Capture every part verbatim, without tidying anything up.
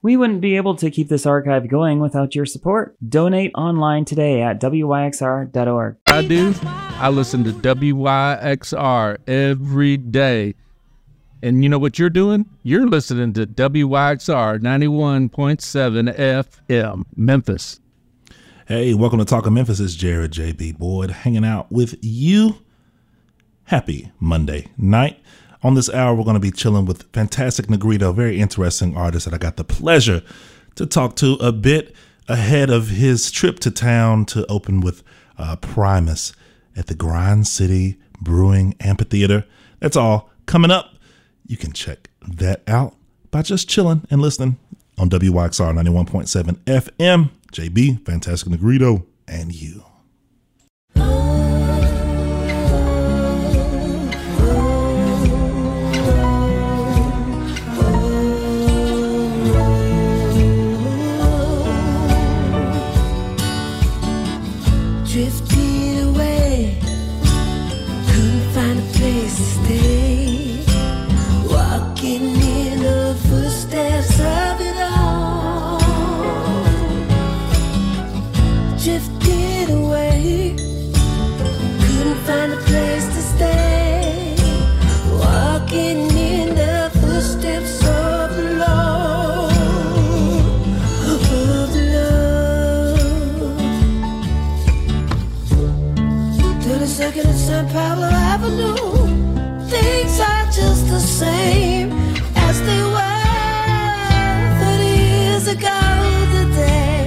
We wouldn't be able to keep this archive going without your support. Donate online today at W Y X R dot org. I do. I listen to W Y X R every day. And you know what you're doing? You're listening to W Y X R ninety-one point seven F M, Memphis. Hey, welcome to Talking Memphis. It's Jared J B. Boyd hanging out with you. Happy Monday night. On this hour, we're going to be chilling with Fantastic Negrito, very interesting artist that I got the pleasure to talk to a bit ahead of his trip to town to open with uh, Primus at the Grind City Brewing Amphitheater. That's all coming up. You can check that out by just chilling and listening on W Y X R ninety-one point seven F M. J B, Fantastic Negrito, and you. Drifting away, couldn't find a place to stay, walking in the footsteps of it all. Drifted away, couldn't find a place to stay, walking in the footsteps of the Lord, of the Lord. thirty-second and San Pablo Avenue, things are just the same as they were thirty years ago today.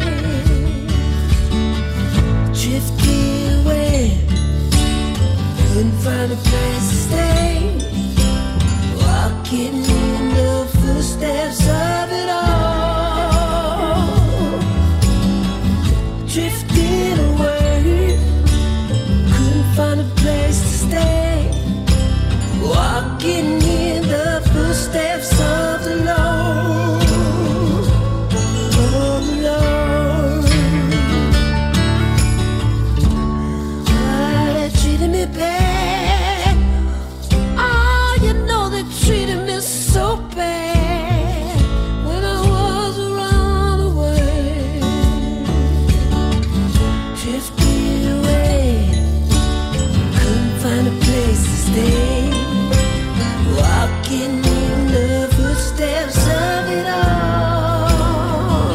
Drifting away, couldn't find a place to stay, walking in the footsteps of it all. Drifting away, couldn't find a place to stay, walking in the footsteps of the Lord, of the Lord. Ah, they treated me bad. Oh, you know they treated me so bad when I was around away. Drifting away, couldn't find a place to stay, walking in the footsteps of it all.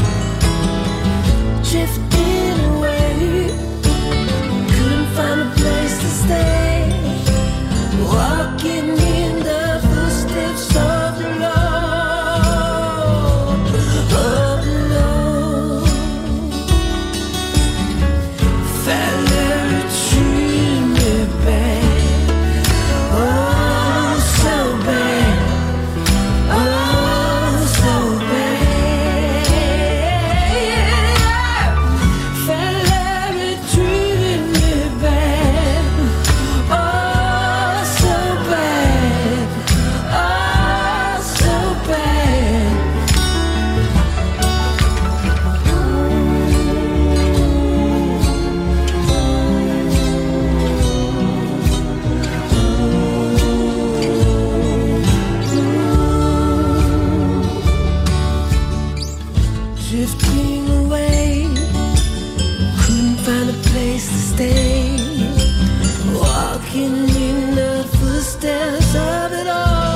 Drifting away, couldn't find a place to stay, walking in the footsteps of the Lord, of the Lord. Fella treated me bad, oh so bad, oh so bad. Fella treated me bad, oh so bad, oh so bad. Drifting away, couldn't find a place to stay, walking in the footsteps of it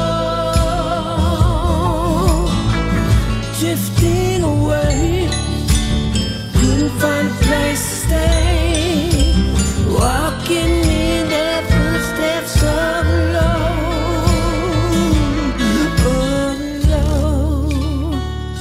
all. Drifting away, couldn't find a place to stay, walking in the footsteps of the Lord, of the Lord.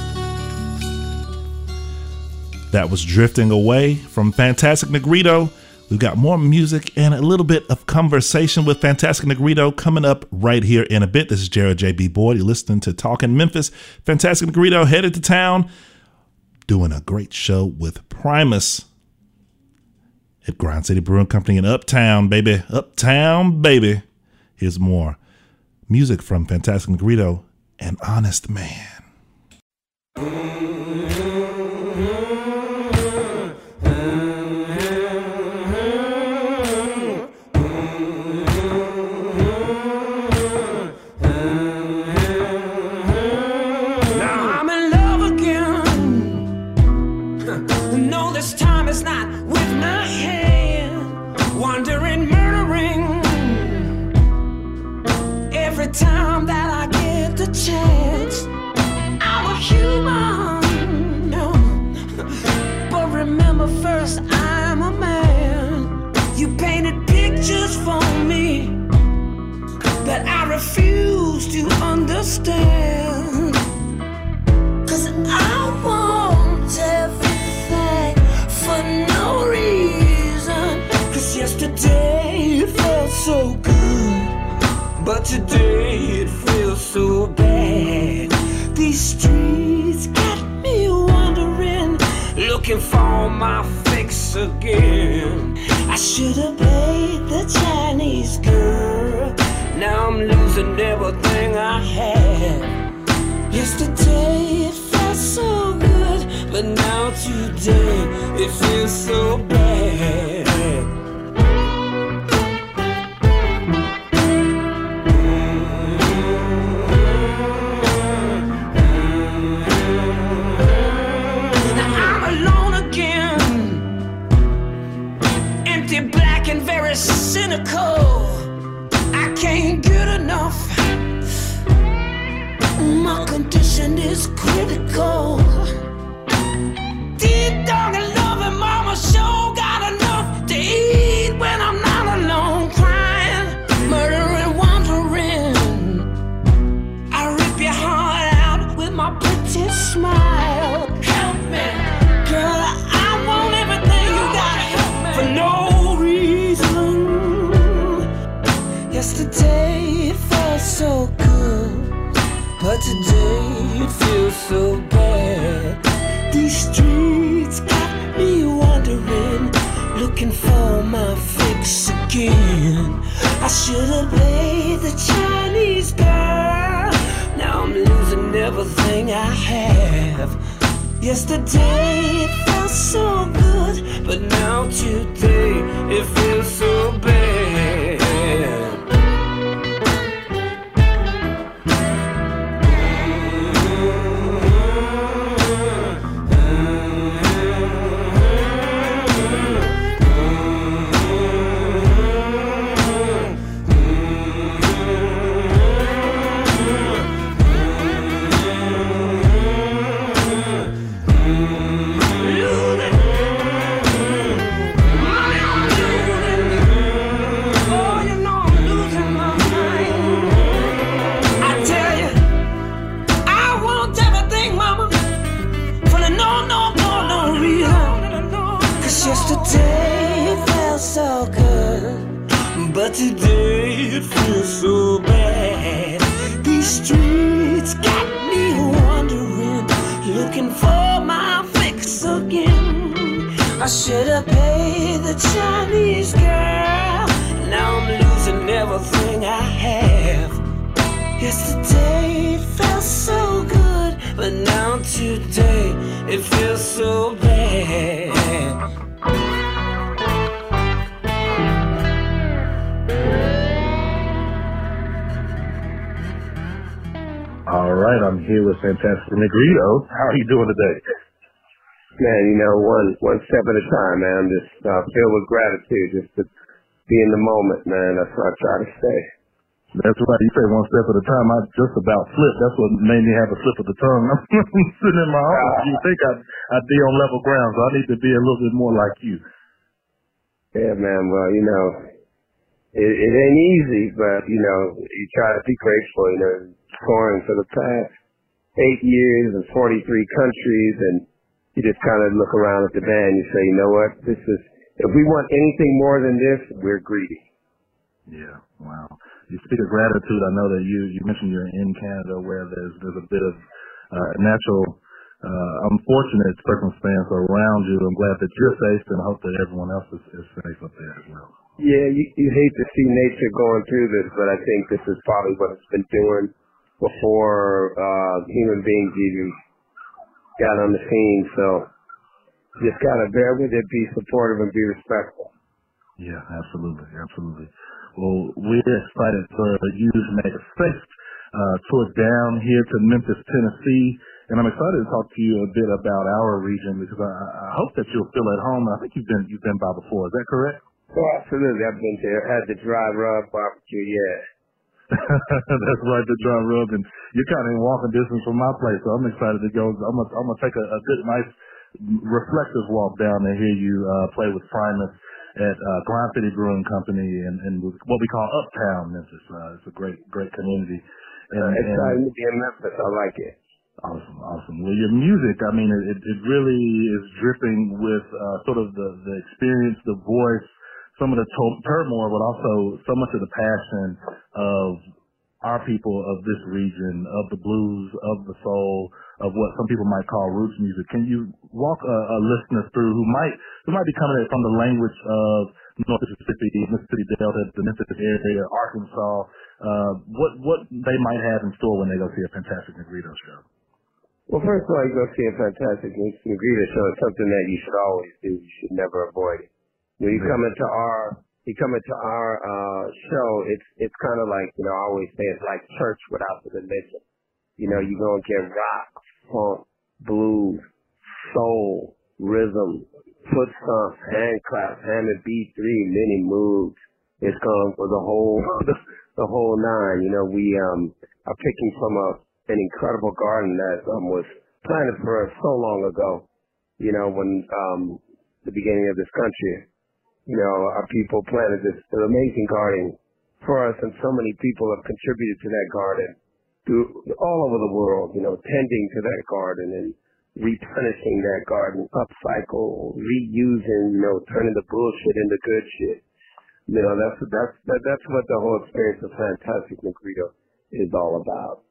That was Drifting Away from Fantastic Negrito. We've got more music and a little bit of conversation with Fantastic Negrito coming up right here in a bit. This is Jared J B. Boyd. You're listening to Talking Memphis. Fantastic Negrito headed to town, doing a great show with Primus at Grind City Brewing Company in Uptown, baby. Uptown, baby. Here's more music from Fantastic Negrito and Honest Man. Now I'm in love understand. Cause I want everything for no reason. Cause yesterday it felt so good, but today it feels so bad. These streets got me wondering, looking for my fix again. I should have paid the Chinese girl. Now I'm losing everything I had. Yesterday it felt so good, but now today it feels so bad. Cynical, I can't get enough. My condition is critical. Deep dog and loving mama sure got enough to eat when I'm not alone, crying, murdering, wandering. I rip your heart out with my pretty smile. Help me, girl, I want everything you got for no reason. Yesterday it felt so good, but today it feels so bad. These streets got me wondering, looking for my fix again. I should have paid the Chinese girl. Now I'm losing everything I have. Yesterday it felt so good, but now today it feels so bad. Yesterday it felt so good, but today it feels so bad. These streets got me wondering, looking for my fix again. I should have paid the Chinese girl. Now I'm losing everything I have. Yesterday it felt so good, but now today it feels so bad. All right, I'm here with Fantastic Negrito. How are you doing today? Man, you know, one one step at a time, man. I'm just uh, filled with gratitude just to be in the moment, man. That's what I try to stay. That's right. You say one step at a time. I just about flipped. That's what made me have a slip of the tongue. I'm sitting in my office. You think I'd, I'd be on level ground, so I need to be a little bit more like you. Yeah, man. Well, you know, it, it ain't easy, but, you know, you try to be grateful, you know, touring for the past eight years in forty-three countries, and you just kind of look around at the band, you say, you know what, this is, if we want anything more than this, we're greedy. Yeah, wow. You speak of gratitude. I know that you, you mentioned you're in Canada where there's there's a bit of uh, natural, uh, unfortunate circumstance around you. I'm glad that you're safe, and I hope that everyone else is, is safe up there as well. Yeah, you, you hate to see nature going through this, but I think this is probably what it's been doing before uh, human beings even got on the scene. So just gotta bear with it, be supportive, and be respectful. Yeah, absolutely, absolutely. Well, we're excited for you to make a safe uh, tour down here to Memphis, Tennessee, and I'm excited to talk to you a bit about our region because I, I hope that you'll feel at home. I think you've been you've been by before. Is that correct? Oh, absolutely. I've been there. Had the dry rub barbecue, yeah. That's right, the dry rub, and you're kind of in walking distance from my place, so I'm excited to go. I'm gonna I'm gonna take a, a good, nice, reflective walk down and hear you uh, play with Primus at uh, Grind City Brewing Company and, and what we call Uptown Memphis. Uh, it's a great, great community. And, uh, exciting and, to be in Memphis. I like it. Awesome, awesome. Well, your music, I mean, it, it really is dripping with uh, sort of the, the experience, the voice, some of the to- turmoil, but also so much of the passion of our people of this region, of the blues, of the soul, of what some people might call roots music. Can you walk a, a listener through who might who might be coming from the language of North Mississippi, Mississippi Delta, the Memphis area, Arkansas, uh, what what they might have in store when they go see a Fantastic Negrito show? Well, first of all, you go see a Fantastic Negrito show. It's something that you should always do. You should never avoid it. When you come into our you come into our uh show, it's it's kind of like, you know, I always say it's like church without the religion. You know, you're gonna get rock, funk, blues, soul, rhythm, foot stomps, hand claps, Hammond B three, many moves. It's going for the whole the whole nine. You know, we um are picking from a an incredible garden that um was planted for us so long ago. You know, when um the beginning of this country. You know, our people planted this amazing garden for us, and so many people have contributed to that garden through all over the world, you know, tending to that garden and replenishing that garden, upcycle, reusing, you know, turning the bullshit into good shit. You know, that's that's that, that's what the whole experience of Fantastic Negrito is all about.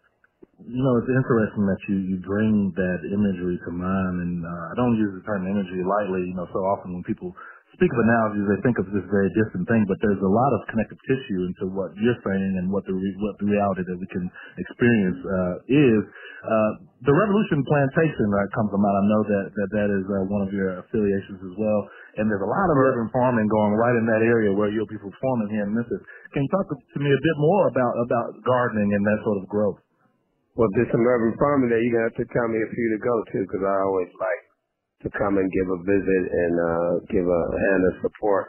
You know, it's interesting that you, you bring that imagery to mind, and uh, I don't use the term imagery lightly. You know, so often when people speak of analogies, they think of this very distant thing, but there's a lot of connective tissue into what you're saying and what the re- what the reality that we can experience uh, is. Uh, the Revolution Plantation that comes to mind, I know that that, that is uh, one of your affiliations as well, and there's a lot of urban farming going right in that area where you'll be performing here in Memphis. Can you talk to me a bit more about, about gardening and that sort of growth? Well, if there's some urban farming there, you're going to have to tell me a few to go to, because I always like to come and give a visit and uh, give a hand of support.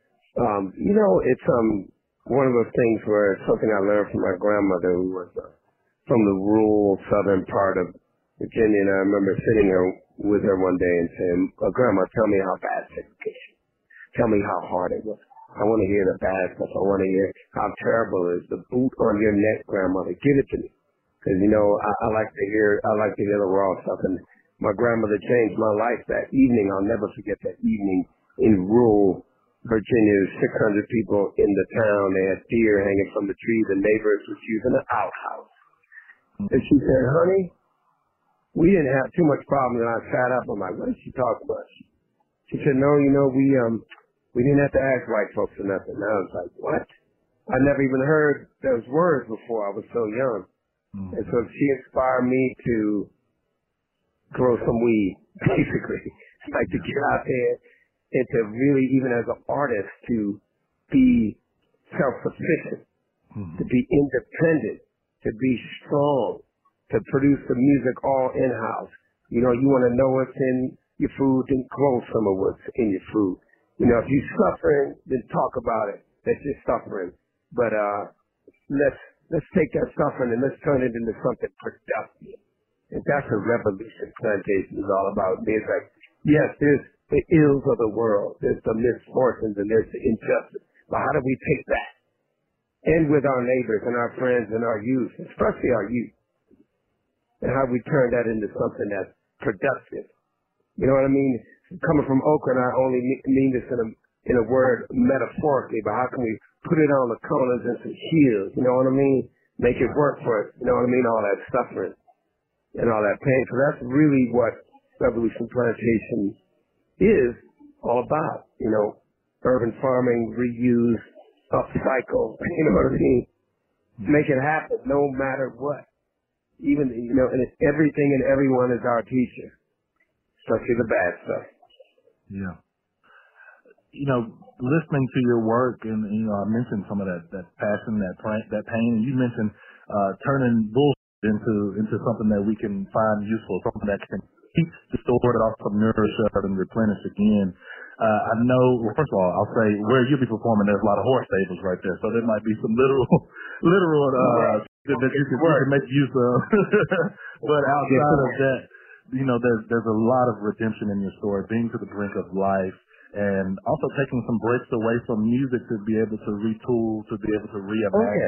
Um, you know, it's um one of those things where it's something I learned from my grandmother, who was uh, from the rural southern part of Virginia, and I remember sitting there with her one day and saying, oh, Grandma, tell me how bad segregation. Tell me how hard it was. I want to hear the bad stuff. I want to hear how terrible it is. The boot on your neck, Grandmother. Give it to me. Because, you know, I, I like to hear, I like to hear the raw stuff. And my grandmother changed my life that evening. I'll never forget that evening in rural Virginia. six hundred people in the town. They had deer hanging from the tree. The neighbors was using an outhouse. And she said, honey, we didn't have too much problem. And I sat up. I'm like, what is she talking about? She said, no, you know, we, um, we didn't have to ask white folks for nothing. And I was like, what? I never even heard those words before. I was so young. Mm. And so she inspired me to grow some weed, basically. Like to get out there and to really, even as an artist, to be self-sufficient, mm. to be independent, to be strong, to produce the music all in-house. You know, you want to know what's in your food, then grow some of what's in your food. You know, if you're suffering, then talk about it. That's just suffering. But uh, let's let's take that suffering and let's turn it into something productive. And that's what Revolution Plantation is all about. It's like, yes, there's the ills of the world, there's the misfortunes, and there's the injustice. But how do we take that? And with our neighbors and our friends and our youth, especially our youth, and how we turn that into something that's productive. You know what I mean? Coming from Oakland, I only mean this in a in a word metaphorically, but how can we put it on the corners and some heels? You know what I mean? Make it work for us. You know what I mean? All that suffering and all that pain. So that's really what Revolution Plantation is all about. You know, urban farming, reuse, upcycle. You know what I mean? Make it happen no matter what. Even, you know, and it's everything and everyone is our teacher, especially the bad stuff. Yeah. You know, listening to your work, and, you know, I mentioned some of that, that passion, that that pain, and you mentioned uh, turning bullshit into into something that we can find useful, something that can keep stored, also nourish us and replenish again. Uh, I know, well, first of all, I'll say where you'll be performing, there's a lot of horse stables right there, so there might be some literal, literal uh, that, that you, can, you can make use of. But outside of that, you know, there's there's a lot of redemption in your story, being to the brink of life, and also taking some breaks away from music to be able to retool, to be able to reimagine. Okay.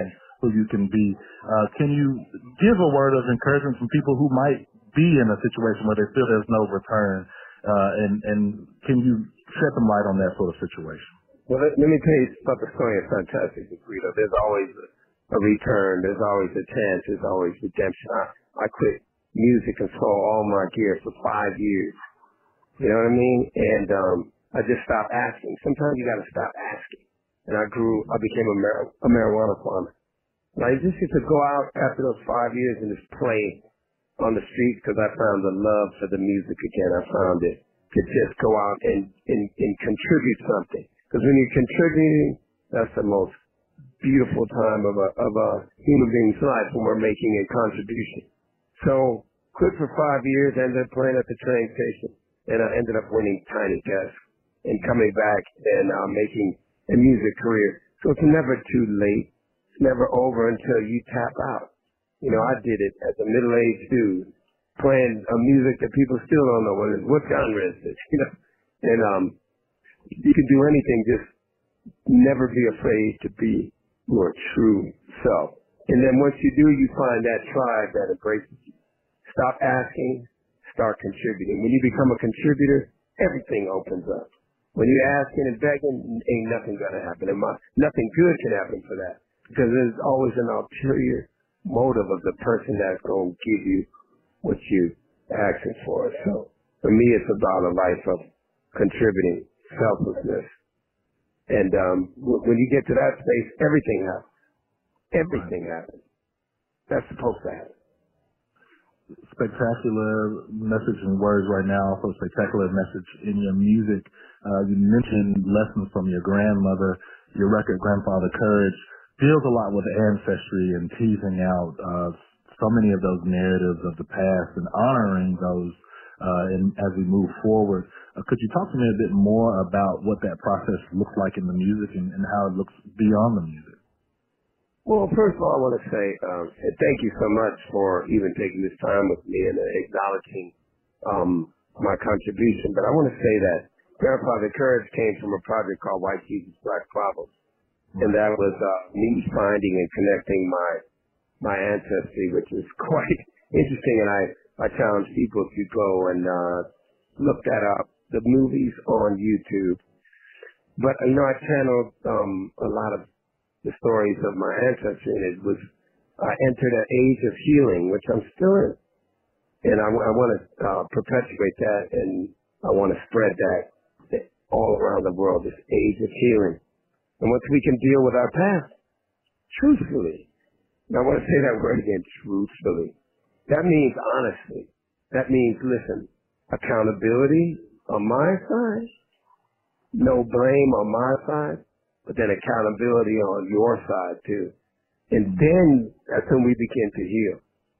who you can be. Uh, can you give a word of encouragement from people who might be in a situation where they feel there's no return, uh, and, and can you shed some light on that sort of situation? Well, let, let me tell you about the story of Fantastic Negrito. There's always a, a return. There's always a chance. There's always redemption. I, I quit music and sold all my gear for five years. You know what I mean? And um, I just stopped asking. Sometimes you got to stop asking. And I grew, I became a, mar- a marijuana farmer. And I just used to go out after those five years and just play on the streets because I found the love for the music again. I found it to just go out and, and, and contribute something. Because when you're contributing, that's the most beautiful time of a, of a human being's life when we're making a contribution. So, quit for five years, ended up playing at the train station, and I ended up winning Tiny Desk and coming back and uh, making a music career. So it's never too late. It's never over until you tap out. You know, I did it as a middle-aged dude, playing a music that people still don't know what it is. What genre is this? You know, and um, you can do anything. Just never be afraid to be your true self. And then once you do, you find that tribe that embraces you. Stop asking, start contributing. When you become a contributor, everything opens up. When you're asking and begging, ain't nothing going to happen. And my, nothing good can happen for that. Because there's always an ulterior motive of the person that's going to give you what you're asking for. So for me, it's about a life of contributing, selflessness. And um, w- when you get to that space, everything happens. Everything happens. That's supposed to happen. Spectacular message and words right now, also spectacular message in your music. Uh, you mentioned lessons from your grandmother, your record, Grandfather Courage, deals a lot with ancestry and teasing out uh, so many of those narratives of the past and honoring those uh, in, as we move forward. Uh, could you talk to me a bit more about what that process looks like in the music and, and how it looks beyond the music? Well, first of all, I want to say um, thank you so much for even taking this time with me and uh, acknowledging um, my contribution. But I want to say that Grandfather Courage came from a project called White Jesus, Black Problems. And that was uh, me finding and connecting my my ancestry, which is quite interesting. And I, I challenge people to go and uh, look that up, the movies on YouTube. But, you know, I channeled um, a lot of the stories of my ancestry, and it was, I entered an age of healing, which I'm still in. And I, I want to uh, perpetuate that, and I want to spread that all around the world, this age of healing. And once we can deal with our past, truthfully, and I want to say that word again, truthfully, that means honestly. That means, listen, accountability on my side, no blame on my side, but then accountability on your side too. And then that's when we begin to heal.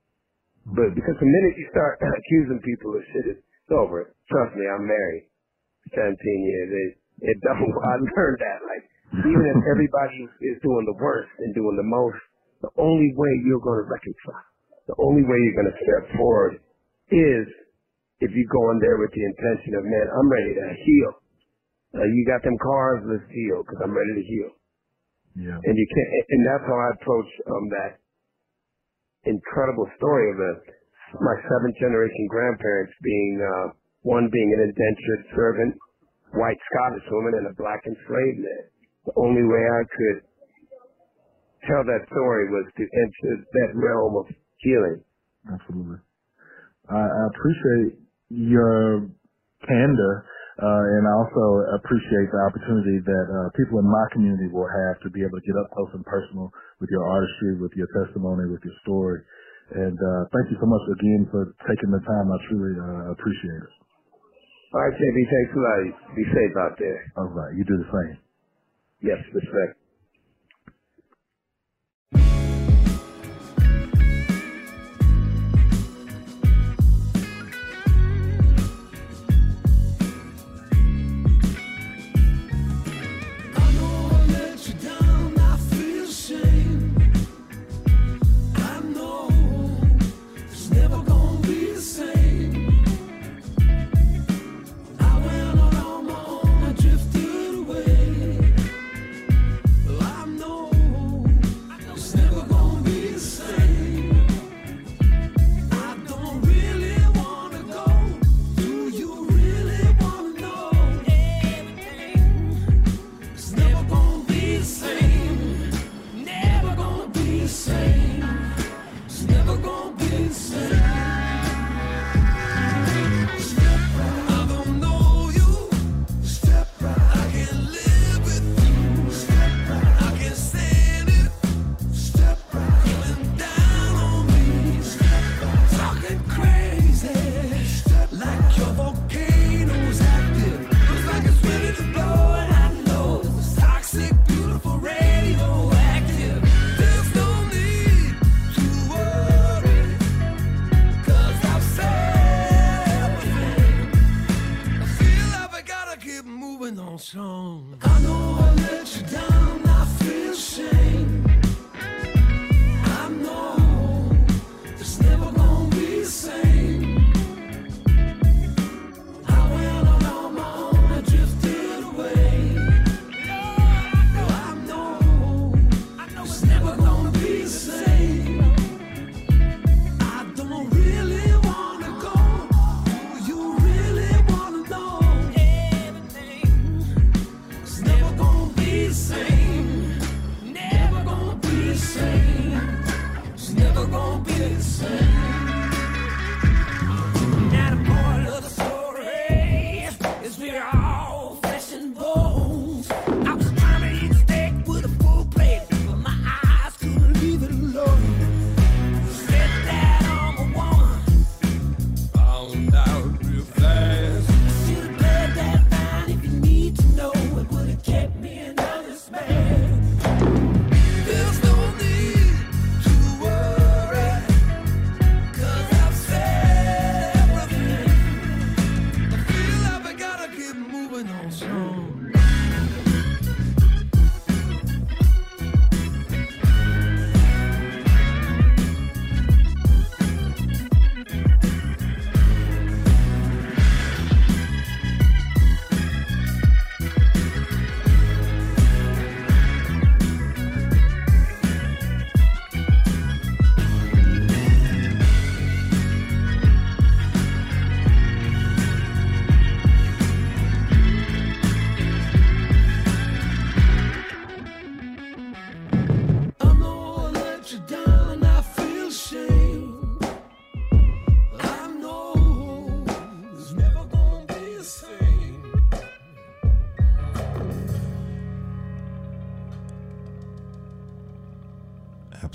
But because the minute you start accusing people of shit, it's over. Trust me, I'm married. seventeen years. It, it don't, I learned that. Like, even if everybody is doing the worst and doing the most, the only way you're going to reconcile, the only way you're going to step forward is if you go in there with the intention of, man, I'm ready to heal. Uh, you got them cars, let's heal, because I'm ready to heal. Yeah. And you can't, and that's how I approach um, that incredible story of a, my seventh generation grandparents being, uh, one being an indentured servant, white Scottish woman, and a black enslaved man. The only way I could tell that story was to enter that realm of healing. Absolutely. I, I appreciate your candor. Uh, and I also appreciate the opportunity that uh, people in my community will have to be able to get up close and personal with your artistry, with your testimony, with your story. And uh, thank you so much again for taking the time. I truly uh, appreciate it. All right, J B, thanks a lot. Be safe out there. All right, you do the same. Yes, respect.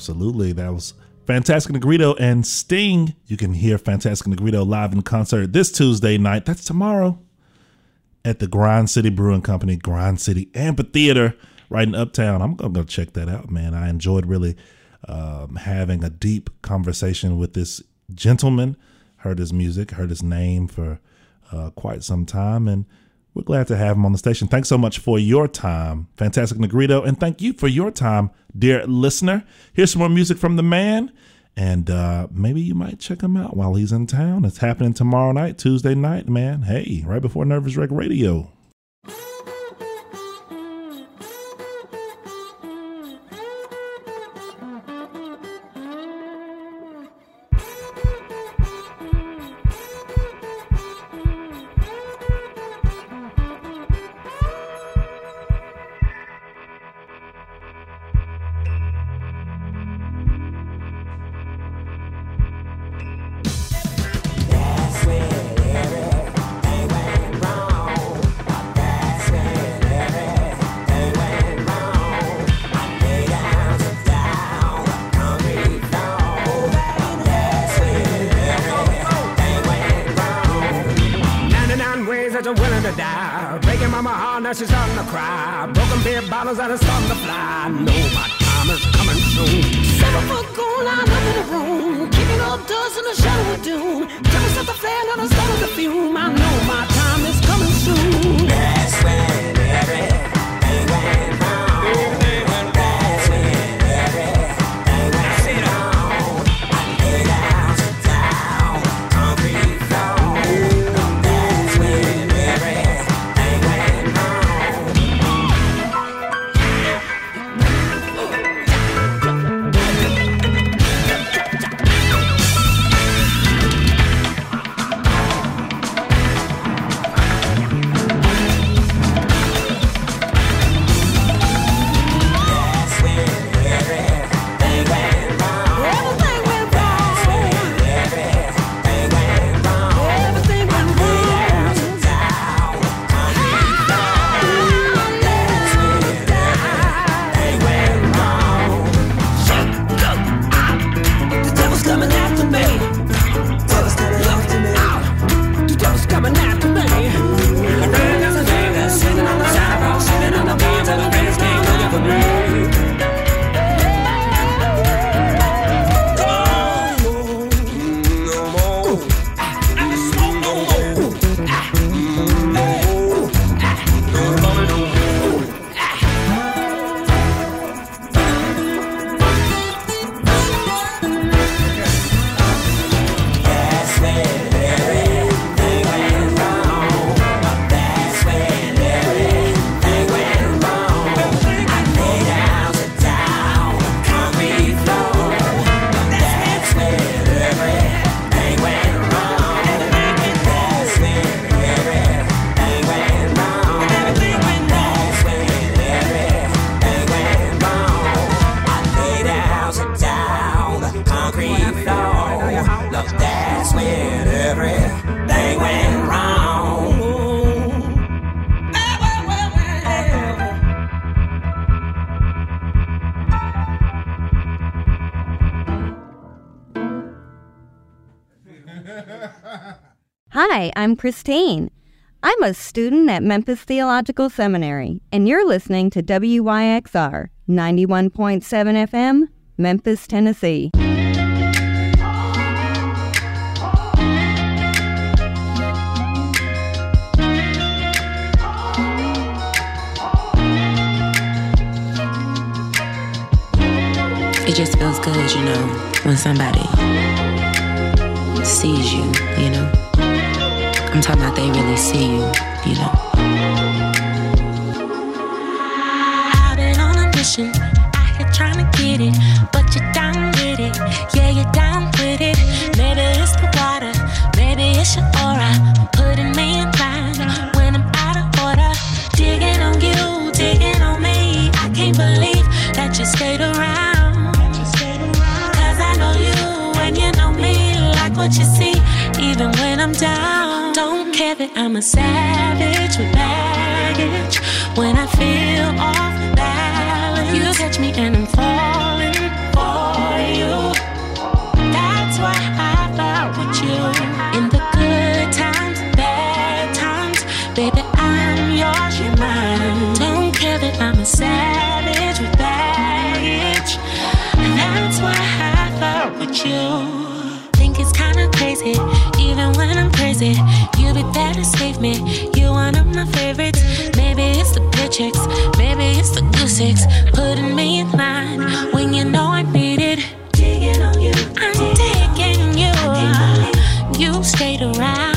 Absolutely. That was Fantastic Negrito and Sting. You can hear Fantastic Negrito live in concert this Tuesday night. That's tomorrow at the Grind City Brewing Company, Grind City Amphitheater right in Uptown. I'm going to go check that out, man. I enjoyed really um, having a deep conversation with this gentleman. Heard his music, heard his name for uh, quite some time, and we're glad to have him on the station. Thanks so much for your time, Fantastic Negrito, and thank you for your time, dear listener. Here's some more music from the man, and uh, maybe you might check him out while he's in town. It's happening tomorrow night, Tuesday night, man. Hey, right before Nervous Wreck Radio. Now she's starting to cry. Broken beer bottles that are starting to fly. No, my time is coming soon. Seven foot goon lined up in the room, kicking up dust in the shadow of doom. Just set the flare and I started to fume. I know my time is coming soon. That's when everything went wrong. Everything went wrong. That's when everything went wrong. I lay down to down concrete floor. That's when everything went wrong. Hi, I'm Christine. I'm a student at Memphis Theological Seminary, and you're listening to W Y X R ninety-one point seven F M, Memphis, Tennessee. It just feels good, you know, when somebody sees you, you know. I'm talking about they really see you, you know. I've been on a mission, out here trying to get it, but you're down with it, yeah, you're down with it. Maybe it's the water, maybe it's your aura, putting me in line when I'm out of order. Digging on you, digging on me, I can't believe that you stayed around. Cause I know you and you know me, like what you see, even when I'm down. Don't care that I'm a savage with baggage. When I feel off balance, you catch me and I'm falling, falling. is it? You be there to save me. You one of my favorites. Maybe it's the good chicks, maybe it's the good sex, putting me in line when you know I need it. Digging on you, I'm digging you. You stayed around.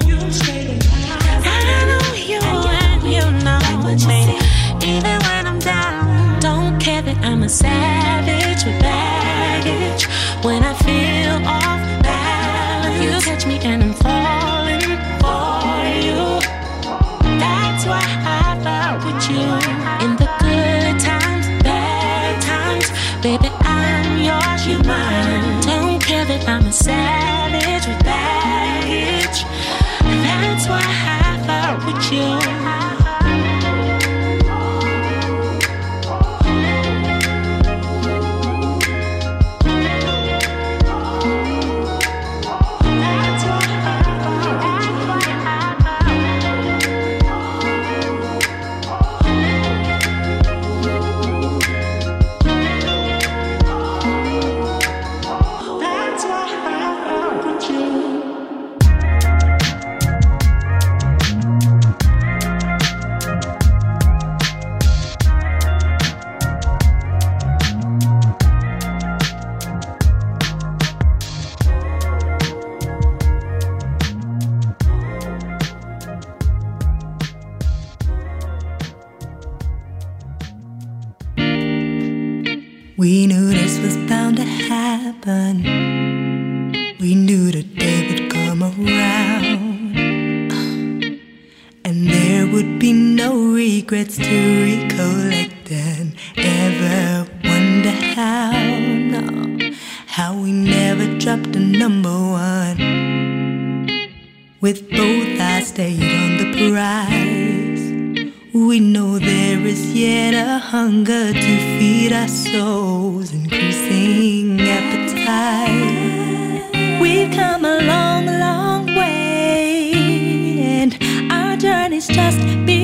I know you and you know me. Even when I'm down, don't care that I'm a savage with baggage. When I feel off balance, you catch me and I'm falling for you. That's why I fought with you. In the good times, bad times, baby, I'm yours, you're mine. Don't care that I'm a savage with baggage. That's why I fought with you. We knew this was bound to happen. We knew the day would come around, and there would be no regrets to recollect and ever wonder how, no, how we never dropped a number one. With both eyes stayed on the prize. We know there is yet a hunger to feed our souls, increasing appetite. We've come a long, long way, and our journey's just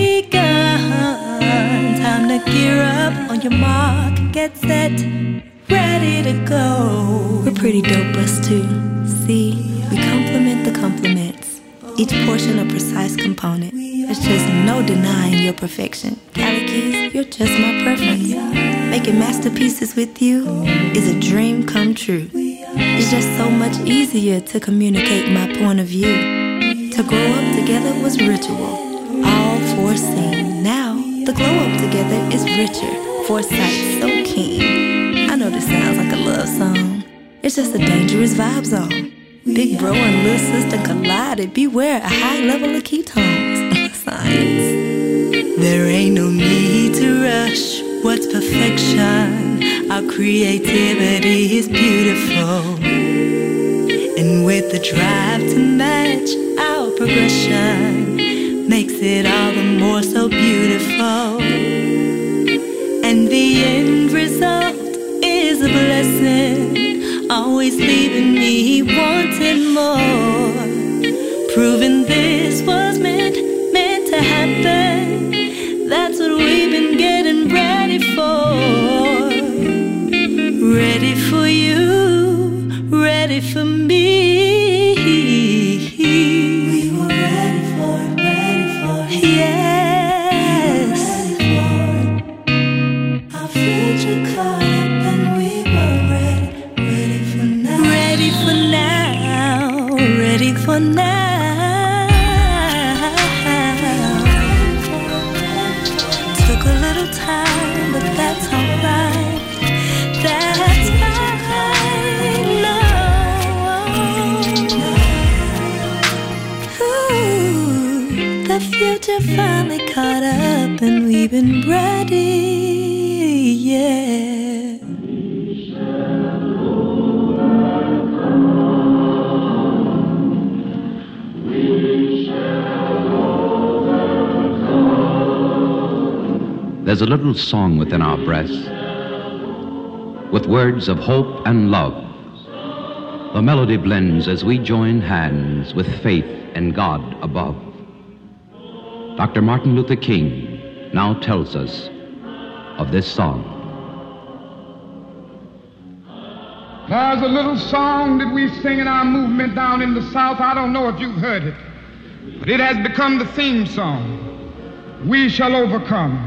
begun. Time to gear up, on your mark, get set, ready to go. We're pretty dope, us too. See, we complement the compliments, each portion a precise component. There's just no denying your perfection. Cali Keys, you're just my preference. Making masterpieces with you is a dream come true. It's just so much easier to communicate my point of view. To grow up together was ritual, all foreseen. Now, the glow up together is richer, foresight so keen. I know this sounds like a love song. It's just a dangerous vibe zone. Big bro and little sister collided. Beware a high level of ketones. Science. There ain't no need to rush. What's perfection? Our creativity is beautiful, and with the drive to match our progression, makes it all the more so beautiful. And the end result is a blessing, always leaving me wanting more, proving this was meant to happen. That's what we've been getting ready for. Ready for you, ready for me. We were ready for it, ready for it. Yes. Ready for it. Our future caught up and we were ready, ready for now. Ready for now, ready for now. Future finally caught up and we've been ready, yeah. There's a little song within our breasts with words of hope and love. The melody blends as we join hands with faith in God above. Doctor Martin Luther King now tells us of this song. There's a little song that we sing in our movement down in the South. I don't know if you've heard it. but it has become the theme song. We shall overcome.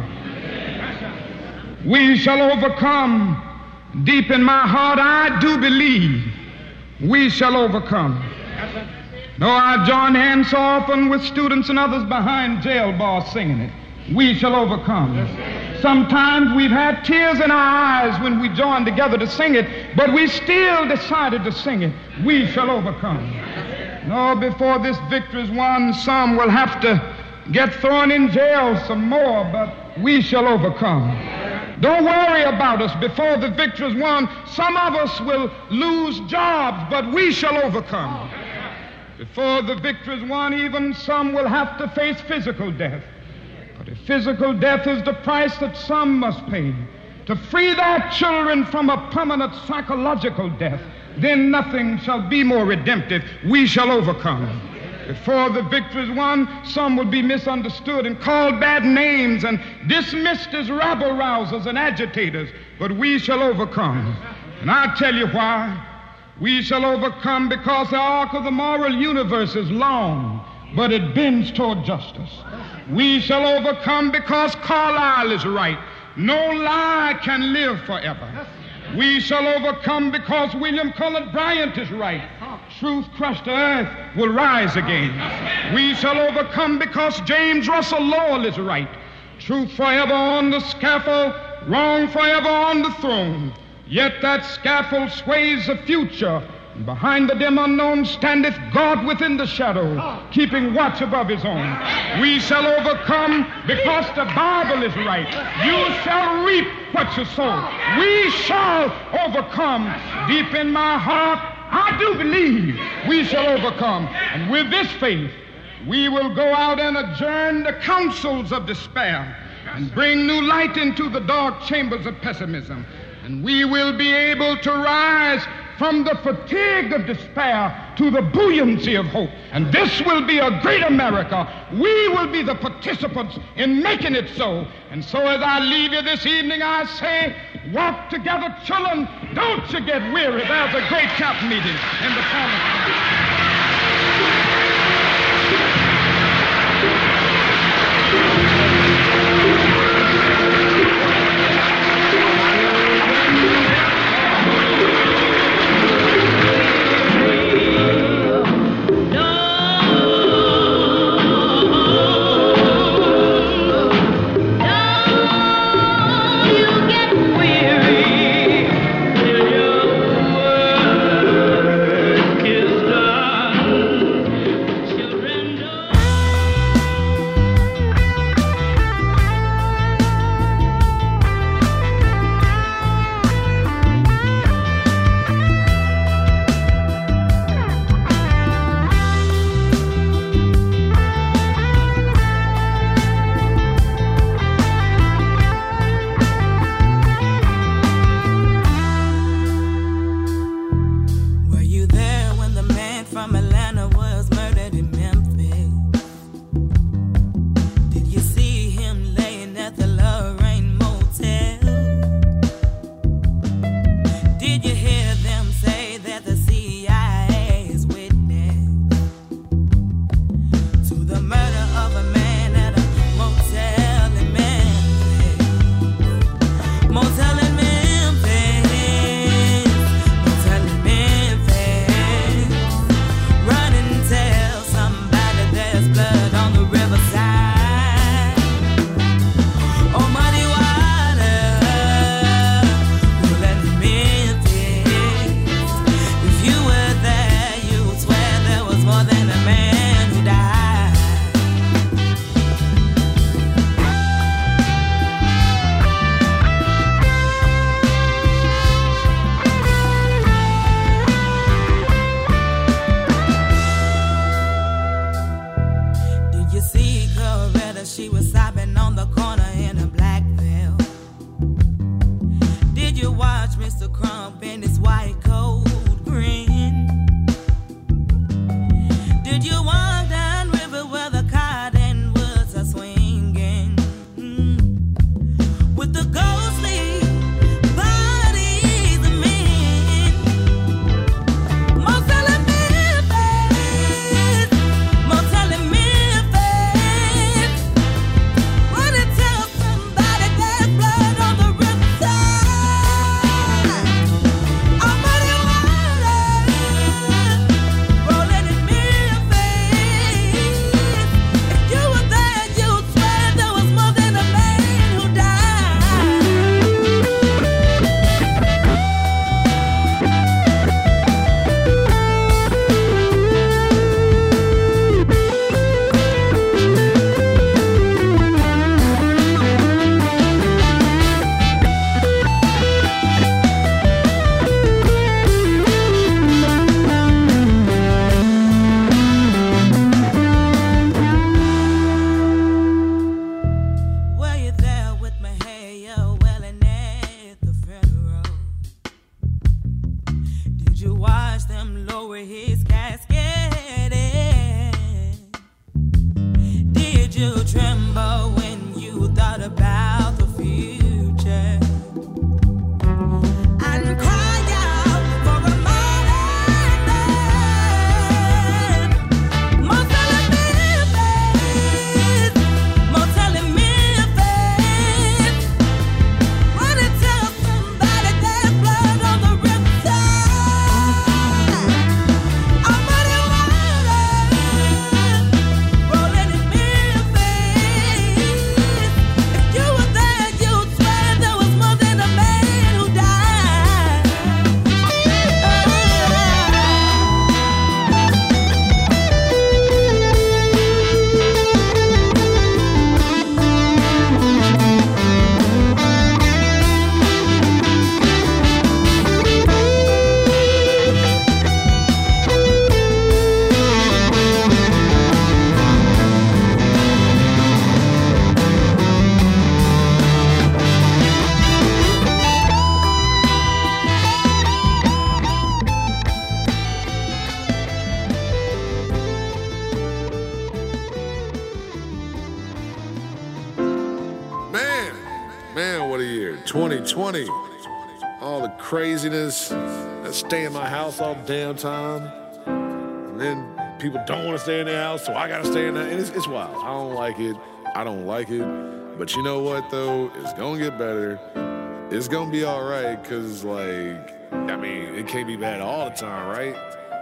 We shall overcome. Deep in my heart, I do believe we shall overcome. Though I join hands so often with students and others behind jail bars singing it, we shall overcome. Sometimes we've had tears in our eyes when we joined together to sing it, but we still decided to sing it. We shall overcome. No, before this victory is won, some will have to get thrown in jail some more, but we shall overcome. Don't worry about us. Before the victory is won, some of us will lose jobs, but we shall overcome. Before the victory is won, even some will have to face physical death. But if physical death is the price that some must pay to free their children from a permanent psychological death, then nothing shall be more redemptive. We shall overcome. Before the victory is won, some will be misunderstood and called bad names and dismissed as rabble-rousers and agitators, but we shall overcome. And I'll tell you why. We shall overcome because the arc of the moral universe is long, but it bends toward justice. We shall overcome because Carlyle is right. No lie can live forever. We shall overcome because William Cullen Bryant is right. Truth crushed to earth will rise again. We shall overcome because James Russell Lowell is right. Truth forever on the scaffold, wrong forever on the throne. Yet that scaffold sways the future. And behind the dim unknown standeth God within the shadow, keeping watch above his own. We shall overcome because the Bible is right. You shall reap what you sow. We shall overcome. Deep in my heart, I do believe we shall overcome. And with this faith, we will go out and adjourn the councils of despair and bring new light into the dark chambers of pessimism. And we will be able to rise from the fatigue of despair to the buoyancy of hope. And this will be a great America. We will be the participants in making it so. And so as I leave you this evening, I say, walk together, children. Don't you get weary. There's a great camp meeting in the promised land. Kiss made you tremble when you thought about the future? And cry out for a modern man. More telling me a face, more telling me a face. When it tells somebody there's blood on the riverside, I'm running wild, rolling in me a face. If you were there, you'd swear there was more than a man who died. Man, man, what a year. twenty twenty. All the craziness. I stay in my house all damn time. And then people don't want to stay in their house, so I got to stay in there. And it's, it's wild. I don't like it. I don't like it. But you know what, though? It's going to get better. It's going to be all right, because, like, I mean, it can't be bad all the time, right?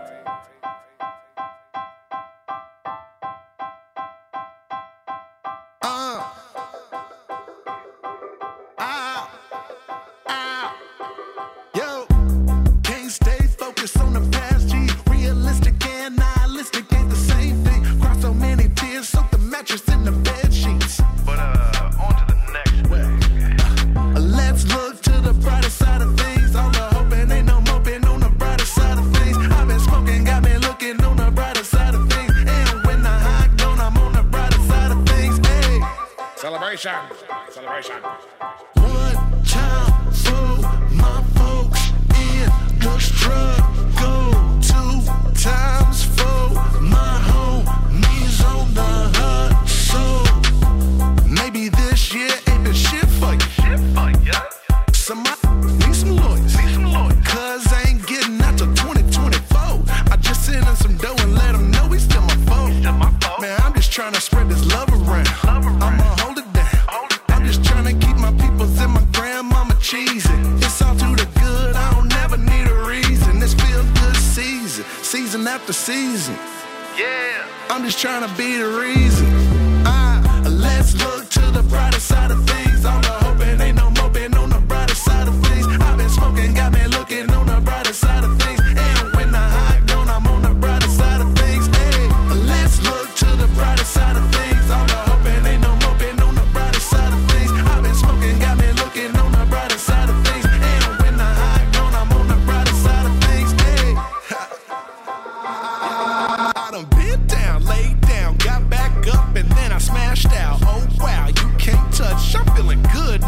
Yo, can't stay focused on the past, G. Realistic and nihilistic ain't the same thing. Cry so many tears, soak the mattress in the bed sheets. But, uh, on to the next way. Uh, let's look to the brighter side of things. All the hoping ain't no moping on the brighter side of things. I've been smoking, got me looking on the brighter side of things. And when the high gone, I'm on the brighter side of things. Hey. Celebration. Celebration. One time for my folks in the struggle. Two times for my homies on the hustle. Maybe this year ain't been shit for you. Shit for you. Somebody need some lawyers. Need some lawyers. Cause I ain't getting out till twenty twenty-four. I just sent him some dough and let him know he's still my foe. Still my foe. Man, I'm just trying to spread this love around. Love around. I'ma hold it down. Hold it down. I'm just trying to keep my peoples and my grandmama cheesing. It's all to the good, I don't never need a reason. This feel good season, season after season. Yeah, I'm just trying to be the reason. Ah, let's look to the brighter side of things. All the hoping ain't no moping on the brighter side of things. I've been smoking, got me looking on the brighter side of things. And when the high gone, I'm on the brighter side of things. Hey, let's look to the brighter side of things. All the hoping ain't no moping on the brighter side of things. I've been smoking, got me looking on the brighter side of things. And when the high gone, I'm on the brighter side of things. Hey, I done been down, laid down, got back up, and then I smashed out. Oh wow, you can't touch. I'm feeling good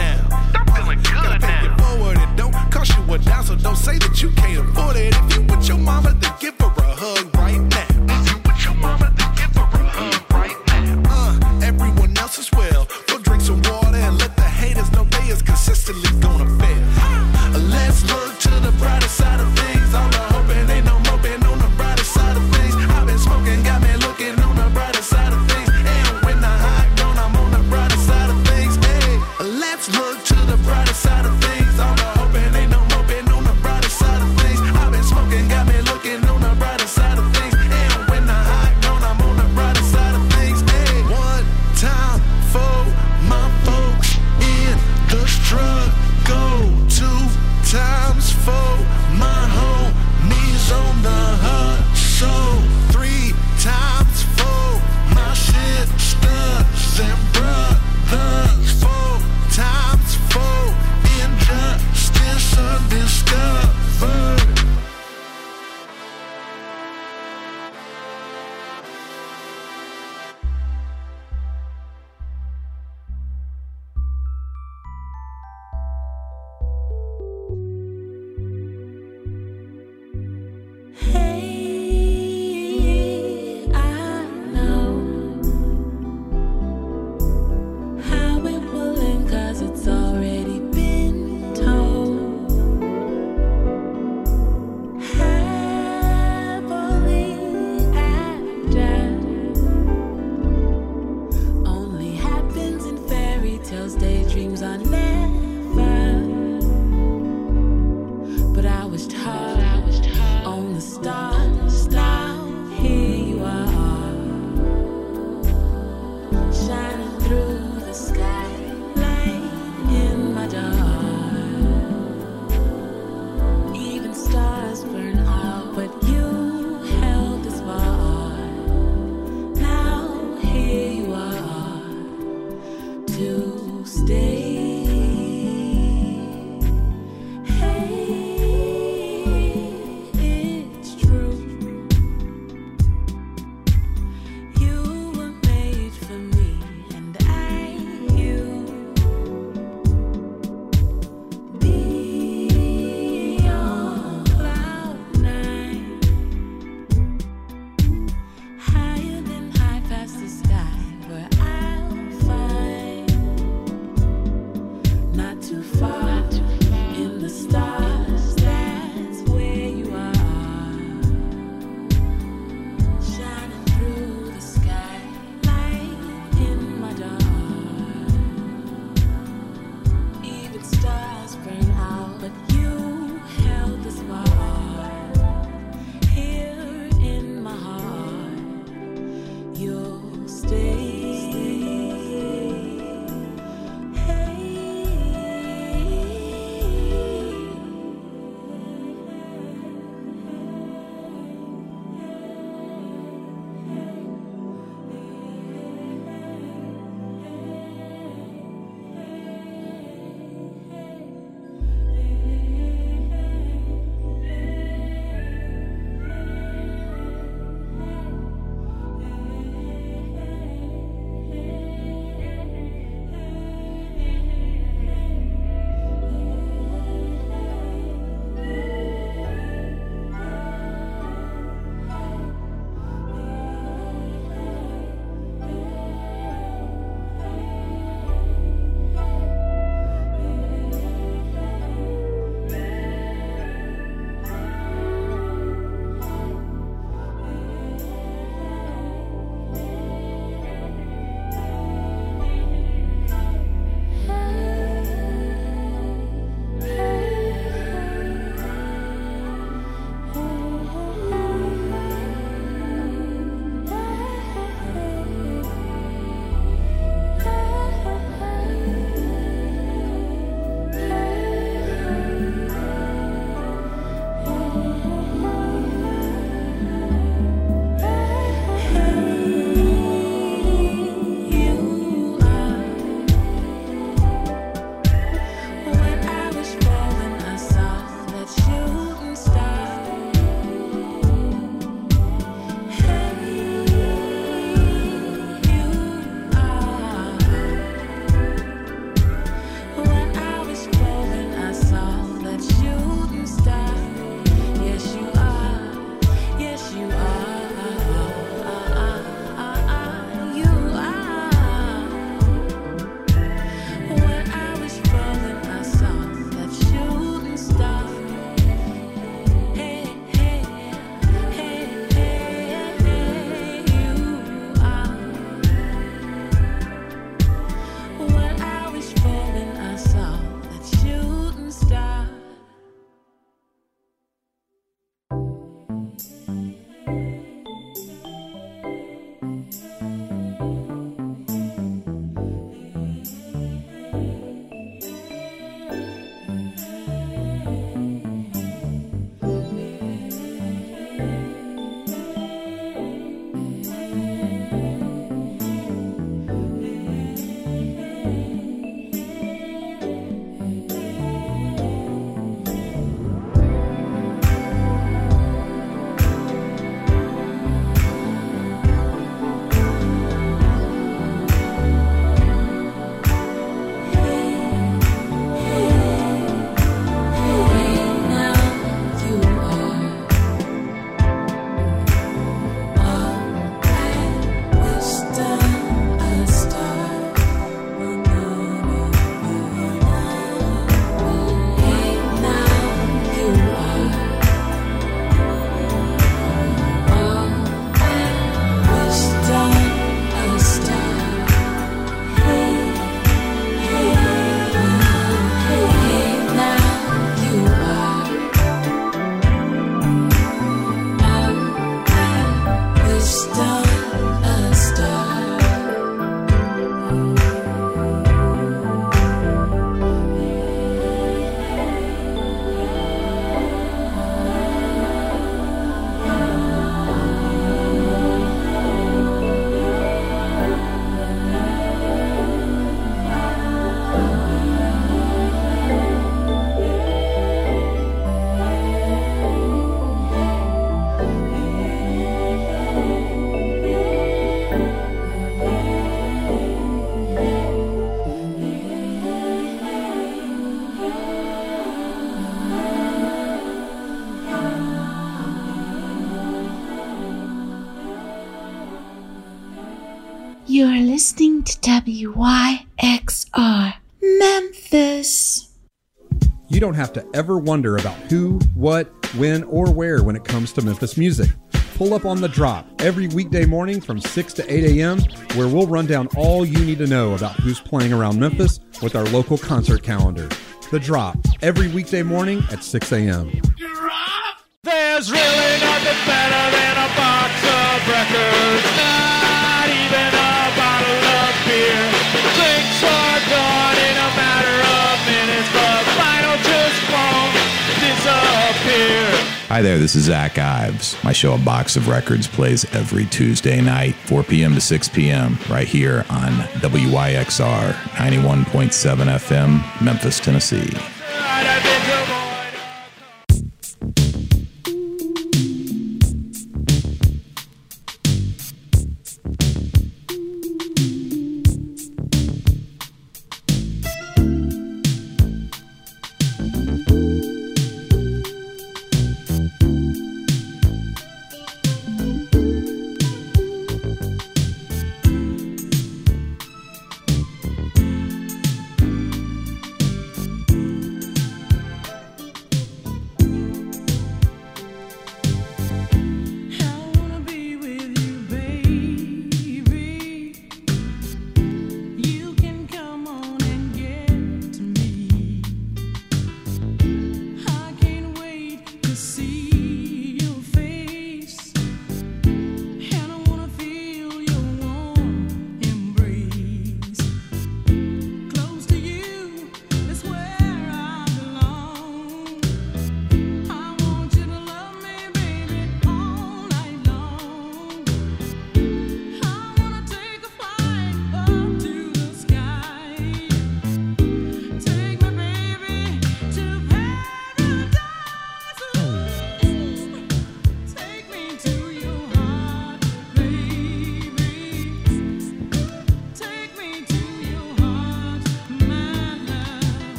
You're listening to W Y X R Memphis. You don't have to ever wonder about who, what, when, or where when it comes to Memphis music. Pull up on The Drop every weekday morning from six to eight a.m. where we'll run down all you need to know about who's playing around Memphis with our local concert calendar. The Drop every weekday morning at six a.m. There's really nothing better than a box of records, not even a bottle of beer. Drinks are gone in a matter of minutes, but vinyl just won't disappear. Hi there, this is Zach Ives. My show, A Box of Records, plays every Tuesday night, four p.m. to six p.m., right here on W Y X R ninety-one point seven F M, Memphis, Tennessee.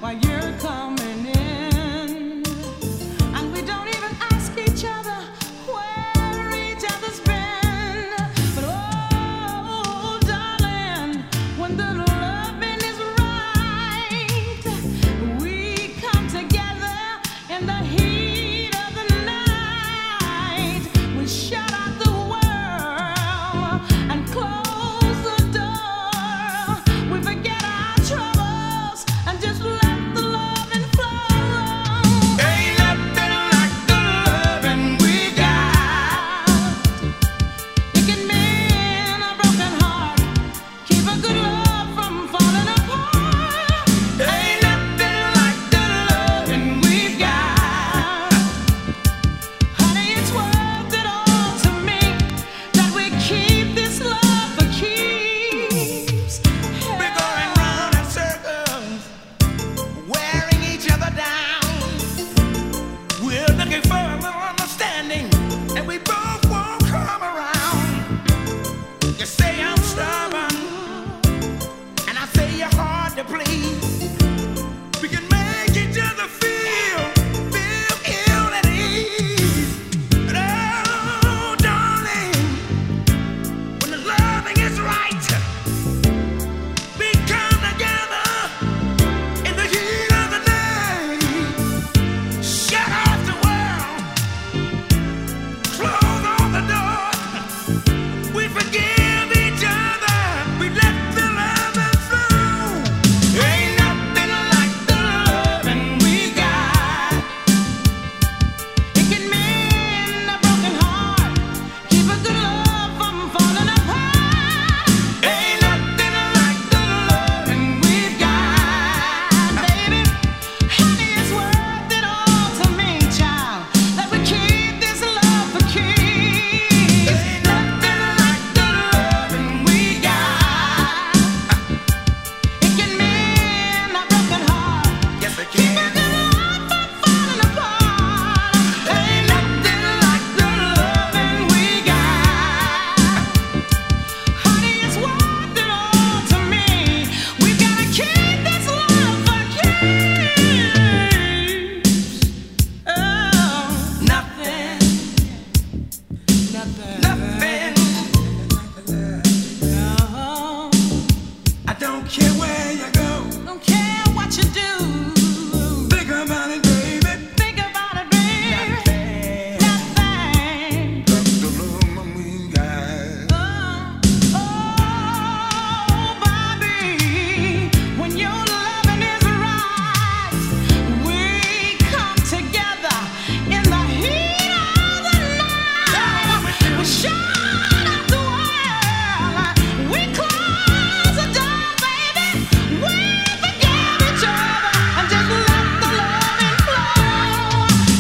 while you're coming